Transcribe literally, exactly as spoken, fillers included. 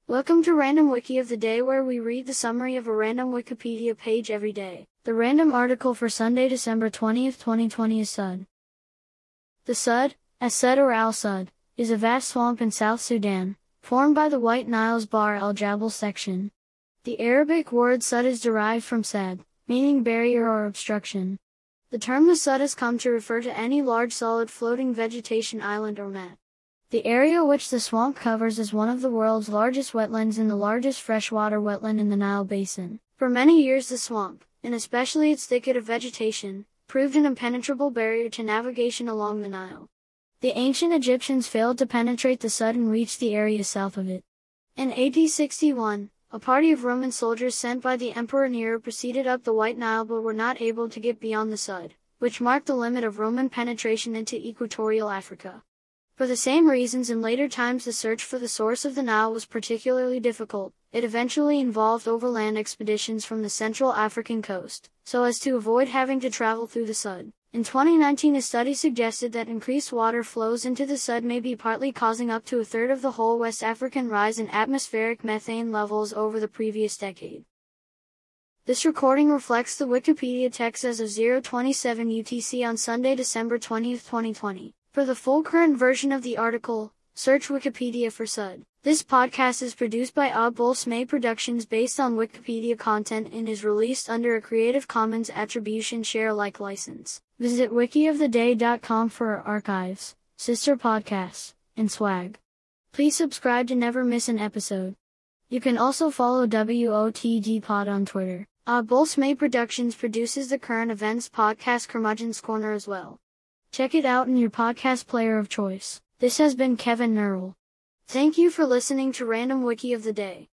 Welcome to Random Wiki of the Day, where we read the summary of a random Wikipedia page every day. The random article for Sunday, December twentieth, twenty twenty is Sud. The Sud, as Sud or Al Sud, is a vast swamp in South Sudan, formed by the White Nile's Bahr el Jabal section. The Arabic word Sud is derived from sad, meaning barrier or obstruction. The term the Sud has come to refer to any large solid floating vegetation island or mat. The area which the swamp covers is one of the world's largest wetlands and the largest freshwater wetland in the Nile Basin. For many years the swamp, and especially its thicket of vegetation, proved an impenetrable barrier to navigation along the Nile. The ancient Egyptians failed to penetrate the Sud and reached the area south of it. In A D sixty-one, a party of Roman soldiers sent by the Emperor Nero proceeded up the White Nile but were not able to get beyond the Sud, which marked the limit of Roman penetration into equatorial Africa. For the same reasons, in later times the search for the source of the Nile was particularly difficult. It eventually involved overland expeditions from the Central African coast, so as to avoid having to travel through the Sud. In twenty nineteen, a study suggested that increased water flows into the Sud may be partly causing up to a third of the whole West African rise in atmospheric methane levels over the previous decade. This recording reflects the Wikipedia text as of zero twenty-seven U T C on Sunday, December twentieth, twenty twenty. For the full current version of the article, search Wikipedia for Sud. This podcast is produced by Oddball Productions based on Wikipedia content and is released under a Creative Commons Attribution Share Alike license. Visit wiki of the day dot com for our archives, sister podcasts, and swag. Please subscribe to never miss an episode. You can also follow W O T D Pod on Twitter. Oddball Productions produces the current events podcast Curmudgeon's Corner as well. Check it out in your podcast player of choice. This has been Kevin Nerl. Thank you for listening to Random Wiki of the Day.